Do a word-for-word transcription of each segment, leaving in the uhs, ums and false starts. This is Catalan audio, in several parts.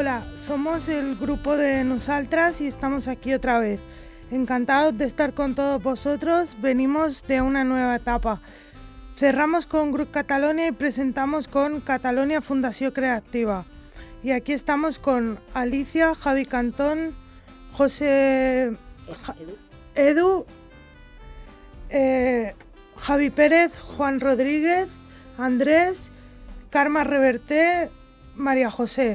Hola, somos el grupo de Nosaltres y estamos aquí otra vez. Encantados de estar con todos vosotros, venimos de una nueva etapa. Cerramos con Grup Catalonia y presentamos con Catalonia Fundació Creativa. Y aquí estamos con Alicia, Javi Cantón, José ja, Edu, eh, Javi Pérez, Juan Rodríguez, Andrés, Carme Reverté, María José.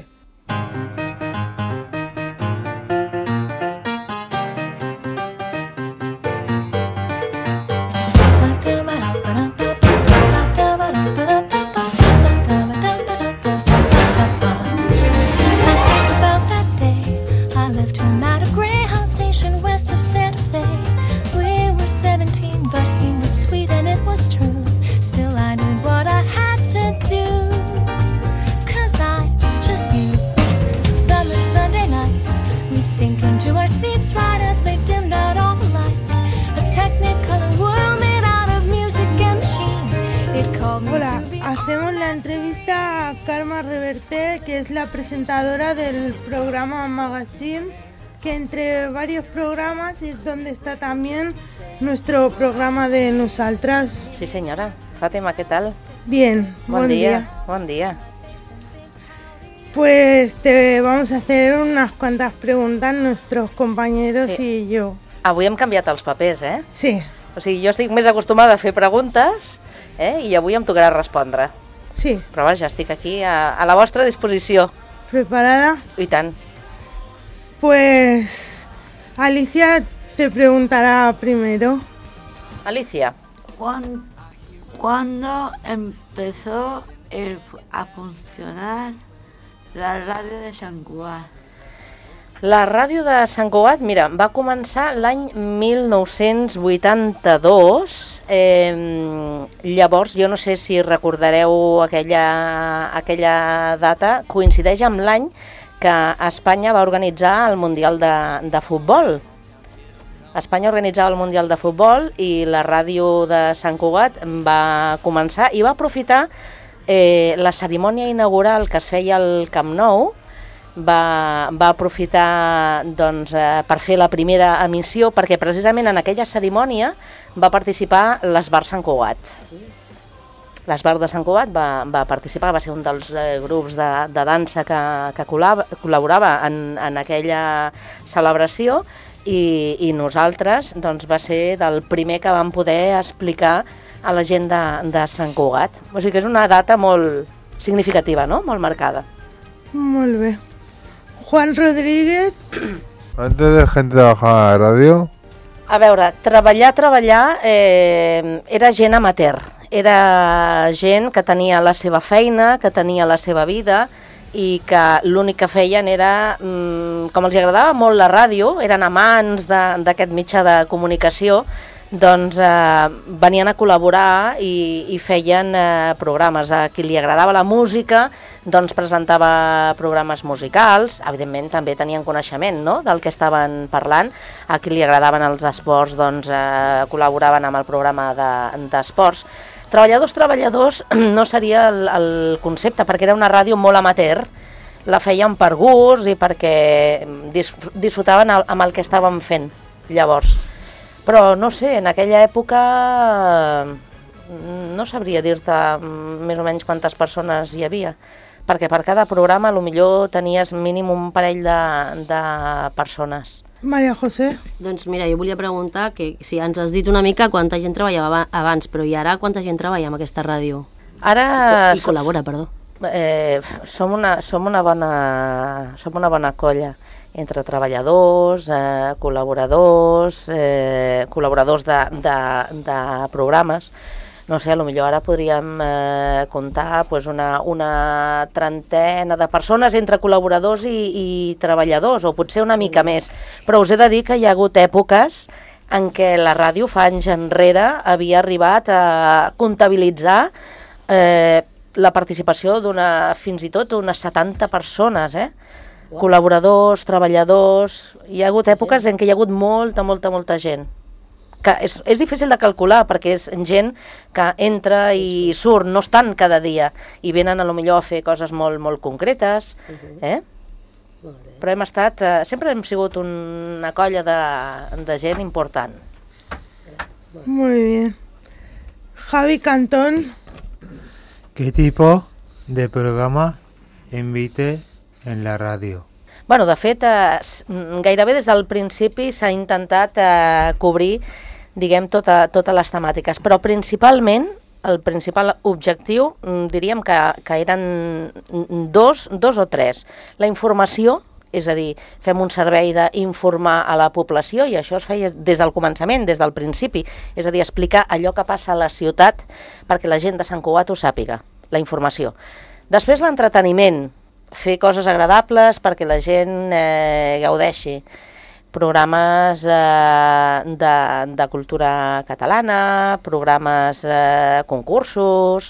Hola, hacemos la entrevista a Carme Reverté, que es la presentadora del programa Magazine, que entre varios programas es donde está también nuestro programa de Nosaltres. Sí, señora. Fátima, ¿qué tal? Bien, buen, buen día. día. Buen día. Pues te vamos a hacer unas cuantas preguntas nuestros compañeros sí. i jo. Avui hem canviat els papers, eh? Sí. O sigui, jo estic més acostumada a fer preguntes, eh? I avui em tocarà respondre. Sí. Però vaja, estic aquí a, a la vostra disposició. ¿Preparada? I tant. Pues Alicia te preguntará primero. Alicia. ¿Cuándo, ¿cuándo empezó el, a funcionar la ràdio de Sant Cugat? La ràdio de Sant Cugat, mira, va començar l'any mil nou-cents vuitanta-dos. Eh, llavors, jo no sé si recordareu aquella, aquella data, coincideix amb l'any que Espanya va organitzar el Mundial de, de Futbol. Espanya organitzava el Mundial de Futbol i la ràdio de Sant Cugat va començar i va aprofitar eh, la cerimònia inaugural que es feia al Camp Nou. Va, va aprofitar doncs, eh, per fer la primera emissió, perquè precisament en aquella cerimònia va participar l'Esbar Sant Cugat. L'Esbar de Sant Cugat va, va participar, va ser un dels eh, grups de, de dansa que, que col·laborava en, en aquella celebració i, i nosaltres doncs, va ser del primer que vam poder explicar a la gent de, de Sant Cugat. O sigui que és una data molt significativa, no? Molt marcada. Molt bé. Juan Rodríguez. Antes de gente trabajar en la radio. A veure, treballar, treballar, eh, era gent amateur. Era gent que tenia la seva feina, que tenia la seva vida i que l'únic que feien era, mm, com els agradava molt la ràdio, eren amants d'aquest mitjà de comunicació, doncs eh, venien a col·laborar i, i feien eh, programes. A qui li agradava la música, doncs presentava programes musicals, evidentment també tenien coneixement, no?, del que estaven parlant. A qui li agradaven els esports, doncs eh, col·laboraven amb el programa d'esports. De, treballadors, treballadors no seria el, el concepte, perquè era una ràdio molt amateur, la feien per gust i perquè disfrutaven amb el que estaven fent llavors. Però no sé, en aquella època no sabria dir-te més o menys quantes persones hi havia, perquè per cada programa potser tenies mínim un parell de, de persones. Maria José. Doncs mira, jo volia preguntar que si ens has dit una mica quanta gent treballava abans, però i ara quanta gent treballa amb aquesta ràdio? Ara... I col·labora, perdó. Eh, som, una, som, una bona, som una bona colla. Entre treballadors, eh, col·laboradors, eh, col·laboradors de, de, de programes. No sé, potser ara podríem eh, comptar pues, una, una trentena de persones entre col·laboradors i, i treballadors, o potser una mica més. Però us he de dir que hi ha hagut èpoques en què la ràdio fa anys enrere havia arribat a comptabilitzar eh, la participació d'una, fins i tot unes setanta persones, eh? Col·laboradors, treballadors... Hi ha hagut èpoques en què hi ha hagut molta, molta, molta gent. Que és, és difícil de calcular perquè és gent que entra i surt, no estan cada dia i venen a lo millor a fer coses molt, molt concretes. Eh? Però hem estat, eh, sempre hem sigut una colla de, de gent important. Muy bien. Javi Cantón. ¿Qué tipo de programa emite en la radio? Bueno, de fet, eh, gairebé des del principi s'ha intentat eh, cobrir, diguem, tota, totes les temàtiques, però principalment, el principal objectiu, diríem que, que eren dos, dos o tres. La informació, és a dir, fem un servei d'informar a la població, i això es feia des del començament, des del principi, és a dir, explicar allò que passa a la ciutat perquè la gent de Sant Cugat ho sàpiga, la informació. Després l'entreteniment, fer coses agradables perquè la gent eh, gaudeixi. Programes eh, de, de cultura catalana, programes, eh, concursos,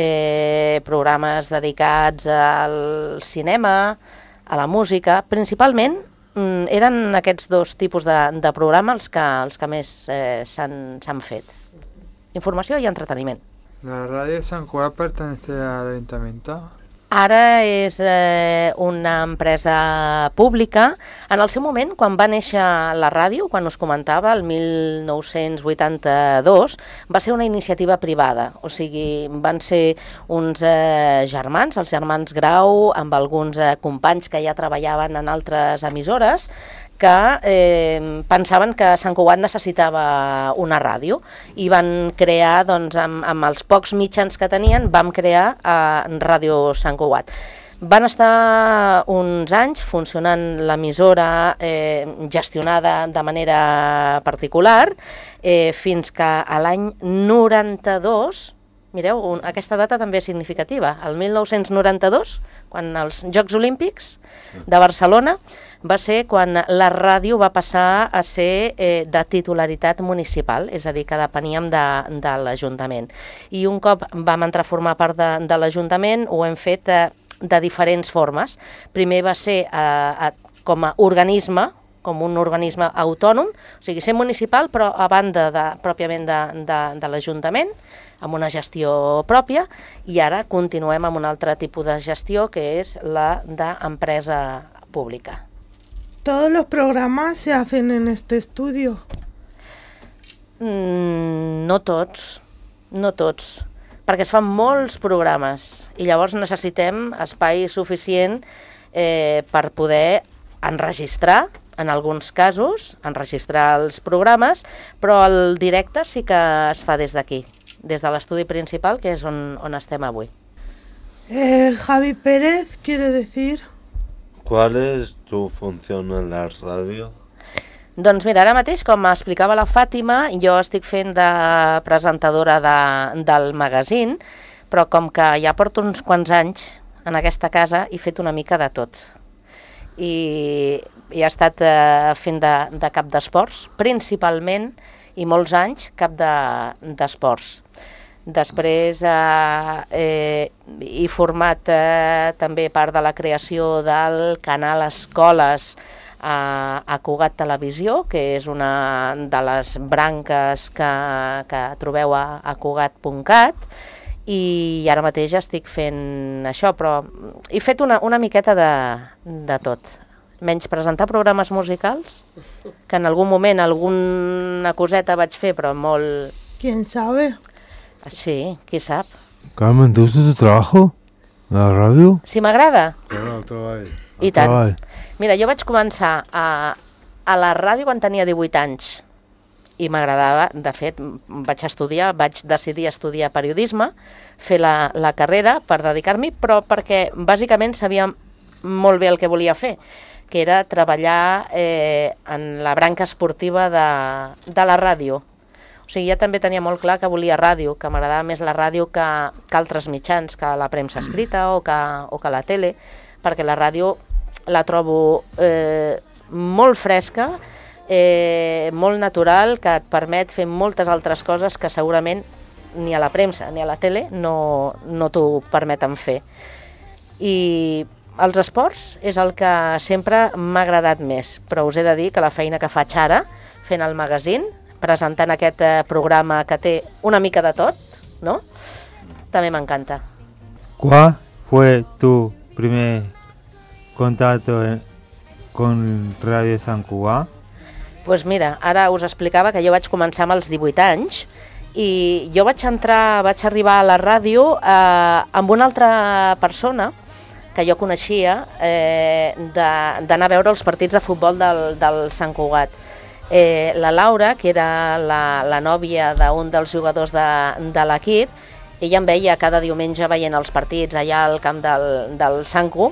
eh, programes dedicats al cinema, a la música. Principalment mm, eren aquests dos tipus de, de programes els que, els que més eh, s'han fet. Informació i entreteniment. ¿La radio de San Cugat pertenece al ayuntamiento? Ara és eh, una empresa pública. En el seu moment, quan va néixer la ràdio, quan us comentava, el mil nou-cents vuitanta-dos, va ser una iniciativa privada. O sigui, van ser uns eh, germans, els germans Grau, amb alguns eh, companys que ja treballaven en altres emissores, que eh, pensaven que Sant Cugat necessitava una ràdio i van crear, doncs, amb, amb els pocs mitjans que tenien, vam crear eh, Ràdio Sant Cugat. Van estar uns anys funcionant l'emissora eh, gestionada de manera particular, eh, fins que a l'any noranta-dos, mireu, un, aquesta data també és significativa, el mil nou-cents noranta-dos, quan els Jocs Olímpics de Barcelona, va ser quan la ràdio va passar a ser eh, de titularitat municipal, és a dir, que depeníem de, de l'Ajuntament. I un cop vam entrar a formar part de, de l'Ajuntament, ho hem fet eh, de diferents formes. Primer va ser eh, a, com a organisme, com un organisme autònom, o sigui, ser municipal, però a banda de, pròpiament de, de, de l'Ajuntament, amb una gestió pròpia, i ara continuem amb un altre tipus de gestió, que és la d'empresa pública. ¿Todos los programas se hacen en este estudio? Mm, no tots, no tots, perquè es fan molts programes i llavors necessitem espai suficient eh, per poder enregistrar, en alguns casos, enregistrar els programes, però el directe sí que es fa des d'aquí, des de l'estudi principal, que és on, on estem avui. Eh, Javi Pérez quiere decir... ¿Cuál es tu función en la radio? Doncs mira, ara mateix, com explicava la Fàtima, jo estic fent de presentadora de, del magazín, però com que ja porto uns quants anys en aquesta casa he fet una mica de tot. I, i he estat eh, fent de, de cap d'esports, principalment, i molts anys, cap d'esports. Després eh, eh, he format eh, també part de la creació del canal Escoles a, a Cugat Televisió, que és una de les branques que, que trobeu a, a cugat punt cat, i ara mateix estic fent això, però he fet una, una miqueta de, de tot. Menys presentar programes musicals, que en algun moment alguna coseta vaig fer, però molt... ¿Quién sabe? Sí, qui sap. Carmen, ¿te gusta tu trabajo? ¿La radio? Si m'agrada? Claro, treball. I tant. Treball. Mira, jo vaig començar a, a la ràdio quan tenia divuit anys i m'agradava. De fet, vaig estudiar, vaig decidir estudiar periodisme, fer la, la carrera per dedicar-m'hi, però perquè bàsicament sabia molt bé el que volia fer, que era treballar eh, en la branca esportiva de, de la ràdio. O sigui, ja també tenia molt clar que volia ràdio, que m'agradava més la ràdio que, que altres mitjans, que la premsa escrita o que, o que la tele, perquè la ràdio la trobo eh, molt fresca, eh, molt natural, que et permet fer moltes altres coses que segurament ni a la premsa ni a la tele no, no t'ho permeten fer. I els esports és el que sempre m'ha agradat més, però us he de dir que la feina que faig ara, fent el magazín, presentant aquest eh, programa que té una mica de tot, ¿no? També m'encanta. ¿Cuál fue tu primer contacto en, con Radio Sant Cugat? Doncs pues mira, ara us explicava que jo vaig començar amb els divuit anys i jo vaig entrar, vaig arribar a la ràdio eh, amb una altra persona que jo coneixia eh, d'anar a veure els partits de futbol del, del Sant Cugat. Eh, la Laura, que era la, la nòvia d'un dels jugadors de, de l'equip, ella em veia cada diumenge veient els partits allà al camp del, del Sant Cugat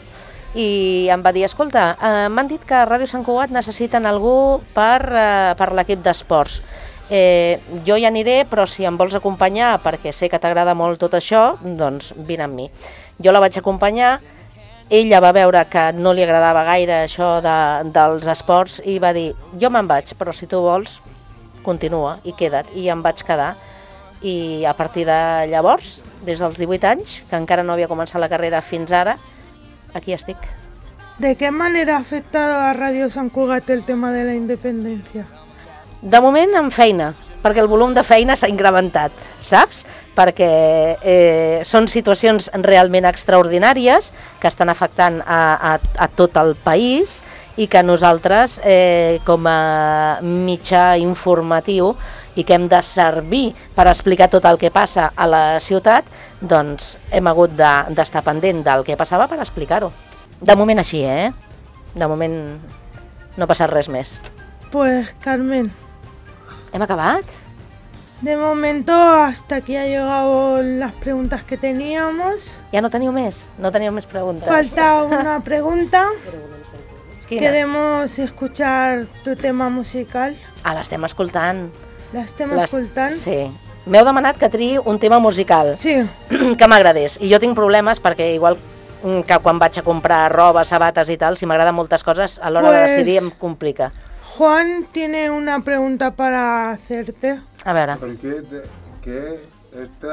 i em va dir, escolta, eh, m'han dit que a Ràdio Sant Cugat necessiten algú per, eh, per l'equip d'esports. Eh, jo hi aniré, però si em vols acompanyar, perquè sé que t'agrada molt tot això, doncs vine amb mi. Jo la vaig acompanyar. Ella va veure que no li agradava gaire això de, dels esports i va dir, jo me'n vaig, però si tu vols, continua i queda't. I em vaig quedar. I a partir de llavors, des dels divuit anys, que encara no havia començat la carrera fins ara, aquí estic. ¿De qué manera ha afectado a Radio Sant Cugat el tema de la independencia? De moment, amb feina, perquè el volum de feina s'ha incrementat, saps? Perquè eh, són situacions realment extraordinàries que estan afectant a, a, a tot el país i que nosaltres, eh, com a mitjà informatiu i que hem de servir per explicar tot el que passa a la ciutat, doncs hem hagut d'estar de, pendent del que passava per explicar-ho. De moment així, eh? De moment no ha passat res més. Pues, Carmen. ¿Hem acabat? De momento, hasta aquí ha llegado las preguntas que teníamos. Ja no teniu més? No teniu més preguntes? Falta una pregunta. Quina? Queremos escuchar tu tema musical. Ah, l'estem escoltant. L'estem escoltant? Sí. M'heu demanat que triï un tema musical. Sí. Que m'agradés. I jo tinc problemes perquè igual que quan vaig a comprar roba, sabates i tal, si m'agraden moltes coses, a l'hora pues... de decidir em complica. Juan tiene una pregunta para hacerte. A veure. ¿Por qué, de, qué este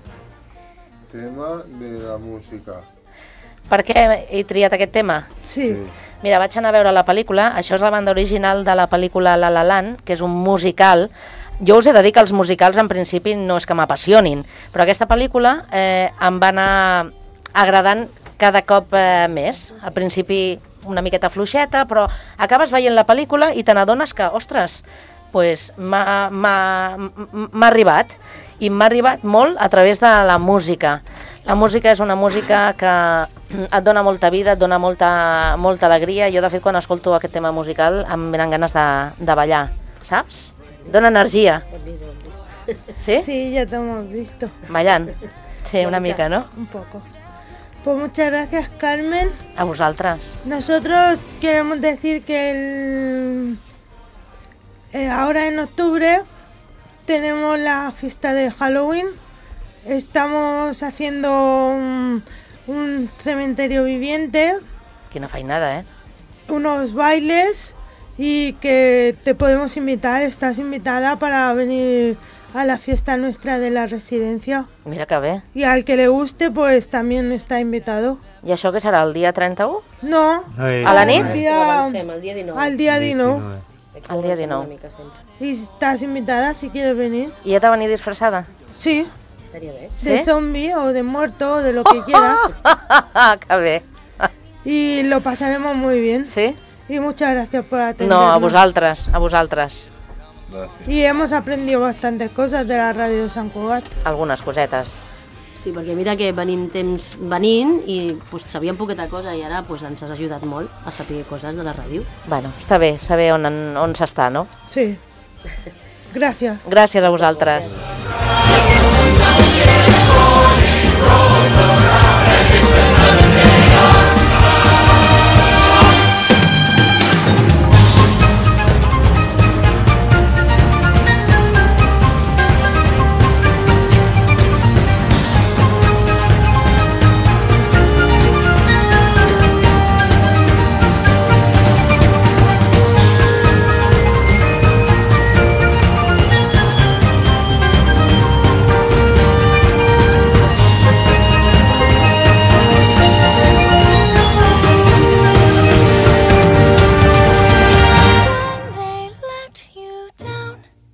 tema de la música? Per què he triat aquest tema? Sí. sí. Mira, vaig anar a veure la pel·lícula, això és la banda original de la pel·lícula La La Land, que és un musical. Jo us he de dir que els musicals en principi no és que m'apassionin, però aquesta pel·lícula eh, em va anar agradant cada cop eh, més. Al principi una miqueta fluixeta, però acabes veient la pel·lícula i te n'adones que, ostres, pues, m'ha arribat, i m'ha arribat molt a través de la música. La música és una música que et dona molta vida, et dona molta, molta alegria. Jo, de fet, quan escolto aquest tema musical em venen ganes de, de ballar, saps? Dona energia. ¿Sí? Sí, ya te hemos visto. Ballant. Sí, una mica, ¿no? Un poco. Pues muchas gracias, Carmen. A vosaltres. Nosotros queremos decir que el, eh, ahora en octubre tenemos la fiesta de Halloween. Estamos haciendo un, un cementerio viviente. Quina feinada, ¿eh? Unos bailes y que te podemos invitar. Estás invitada para venir a la fiesta nuestra de la residencia. Mira que bé. Y al que le guste, pues también está invitado. I això què serà, el dia trenta-u? No. Ai, a la nit? El dia, Avancem, el dia dinou. al dia dinou. El dia dinou. Y estás invitada si quieres venir. I he de venir disfressada? Sí. Estaria bé. De ¿Sí? zombie o de muerto o de lo que quieras. Que bé. Y lo pasaremos muy bien. Sí? Y muchas gracias por atendernos. No, a vosaltres, a vosaltres. Gràcies. Y hemos aprendido bastantes cosas de la radio de Sant Cugat. Algunes cosetes. Sí, perquè mira que venim temps venint i pues, sabíem poqueta cosa i ara pues, ens has ajudat molt a saber coses de la ràdio. Bueno, està bé, saber on, on s'està, no? Sí. Gracias. Gràcies a vosaltres.